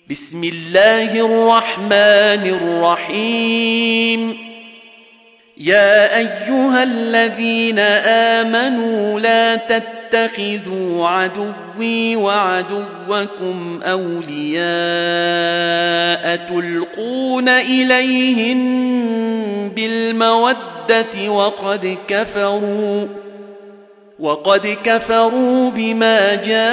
بسم الله الرحمن الرحيم. يا أيها الذين آمنوا لا تتخذوا عدوي وعدوكم أولياء تلقون إليهم بالمودة وقد كفروا بما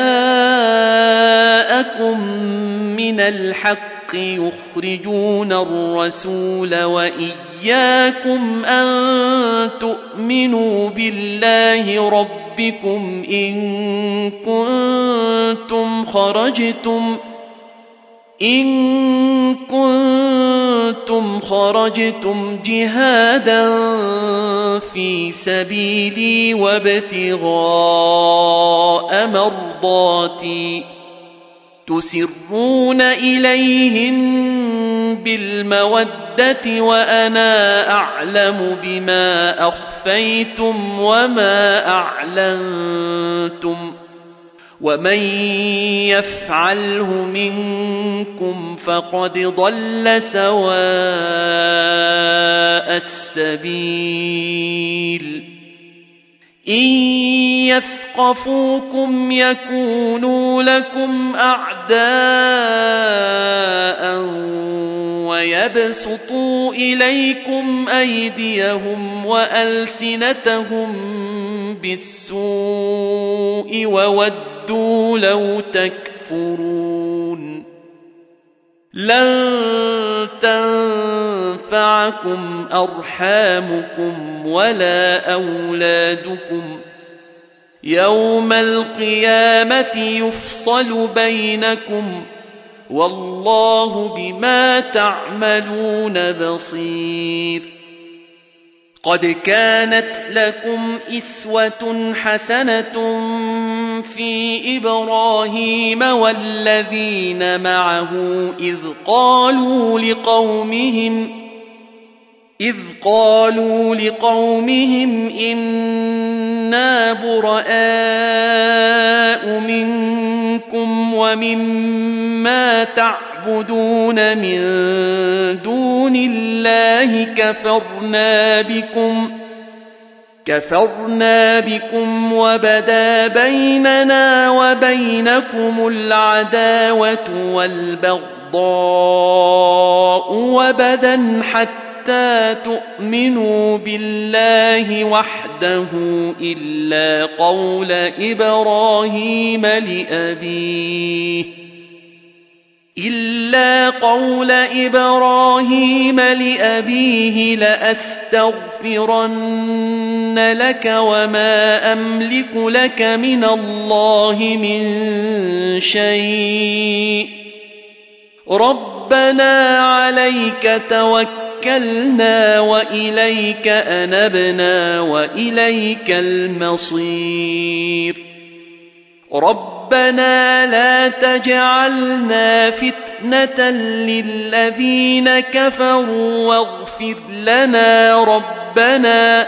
جاءكم من الحق يخرجون الرسول وإياكم أن تؤمنوا بالله ربكم إن كنتم خرجتم جهادا في سبيلي وابتغاء مرضاتي تسرون إليهم بالمودة وأنا أعلم بما أخفيتم وما أعلنتم ومن يفعله منكم فقد ضل سواء السبيل. إن يثقفوكم يكونوا لكم أعداء ويبسطوا إليكم أيديهم وألسنتهم بالسوء وودوا لو تكفرون. لن تنفعكم أرحامكم ولا أولادكم يوم القيامة يفصل بينكم والله بما تعملون بصير. قد كانت لكم إسوة حسنة في إبراهيم والذين معه إذ قالوا لقومهم إنا براء منكم ومما تعبدون من دون الله كفرنا بكم وبدا بيننا وبينكم العداوة والبغضاء وبدا حتى تؤمنوا بالله وحده إلا قول إبراهيم لأبيه لأستغفرن لك وما أملك لك من الله من شيء ربنا عليك توكلنا وإليك أنبنا وإليك المصير. ربنا لا تجعلنا فتنة للذين كفروا واغفر لنا ربنا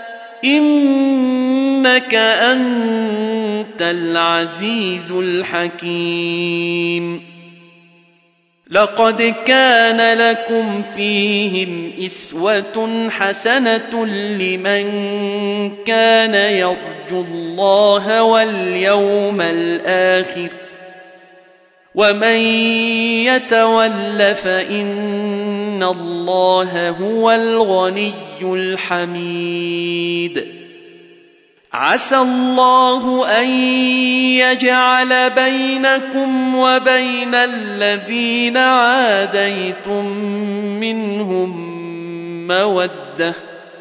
إنك أنت العزيز الحكيم. لقد كان لكم فيهم أسوة حسنة لمن كان يرجو الله واليوم الآخر ومن يتول فإن الله هو الغني الحميد. عسى الله أن يجعل بينكم وبين الذين عاديتم منهم مودة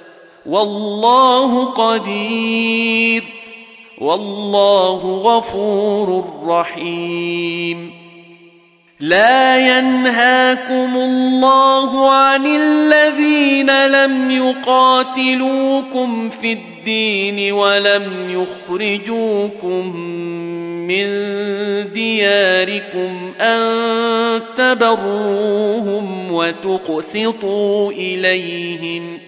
والله قدير والله غفور رحيم. لا ينهاكم الله عن الذين لم يقاتلوكم في الدين ولم يخرجوكم من دياركم أن تبروهم وتقسطوا إليهم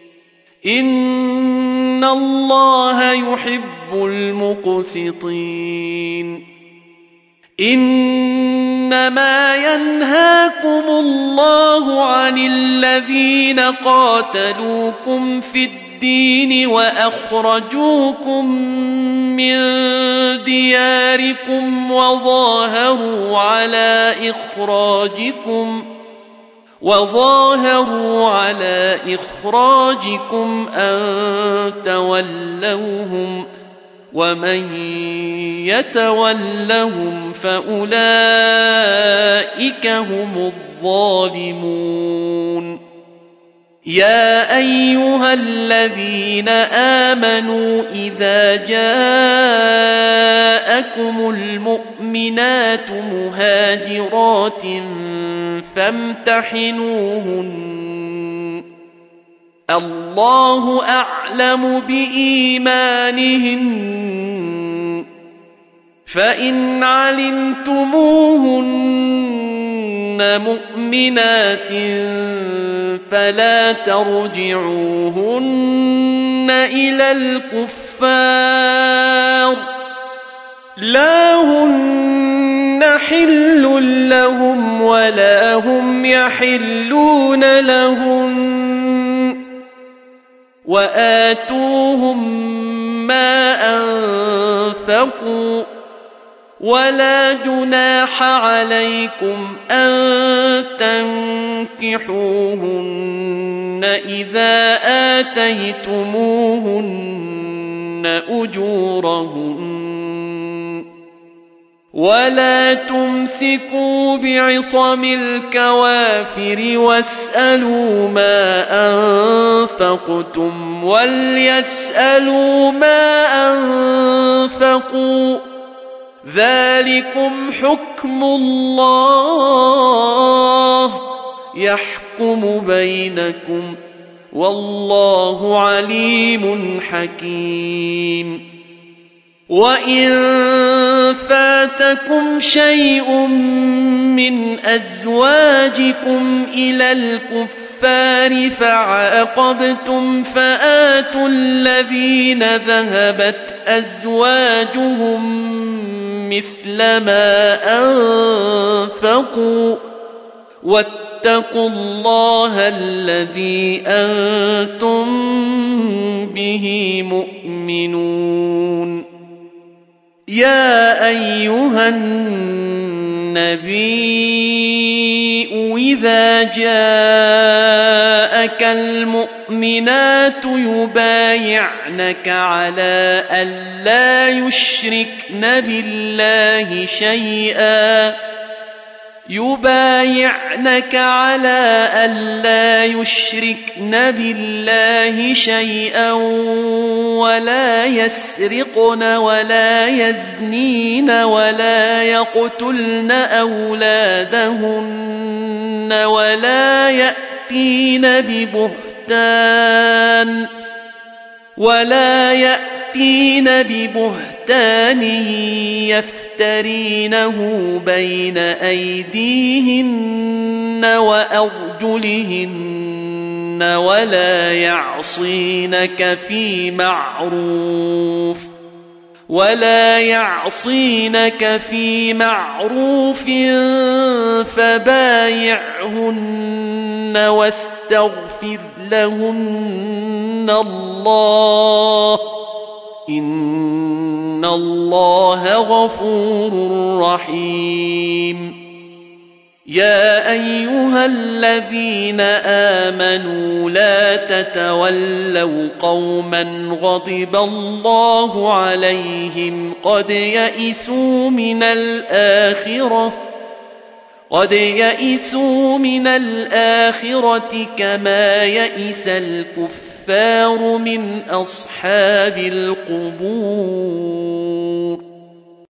إن الله يحب المقسطين. إنما ينهاكم الله عن الذين قاتلوكم في الدين وأخرجوكم من دياركم وظاهروا على إخراجكم أن تولوهم ومن يتولهم فأولئك هم الظالمون يا أيها الذين آمنوا إذا جاءكم المؤمنات مهاجرات فامتحنوهن الله أعلم بإيمانهن فإن علمتموهن مؤمنات فلا ترجعوهن إلى الكفار لا هن حل لهم ولا هم يحلون لهم وآتوهم ما أنفقوا ولا جناح عليكم أن تنكحوهن إذا آتيتموهن أجورهن ولا تمسكوا بعصم الكوافر واسألوا ما أنفقتم وليسألوا ما أنفقوا ذلكم حكم الله يحكم بينكم والله عليم حكيم وإن فاتكم شيء من أزواجكم إلى الكفار فعاقبتم فآتوا الذين ذهبت أزواجهم مثل ما أنفقوا واتقوا الله الذي أنتم به مؤمنون يا أيها النبي إذا جاءك المؤمنات يبايعنك على ألا يشركن بالله شيئا ولا يسرقن ولا يزنين ولا يقتلن أولادهن ولا يأتين ببهتان يفترينه بين أيديهن وأرجلهن ولا يعصينك في معروف فبايعهن واستغفر لهن الله إن الله غفور رحيم يا أيها الذين آمنوا لا تتولوا قوما غضب الله عليهم قد يئسوا من الآخرة كما يئس الكفار من أصحاب القبور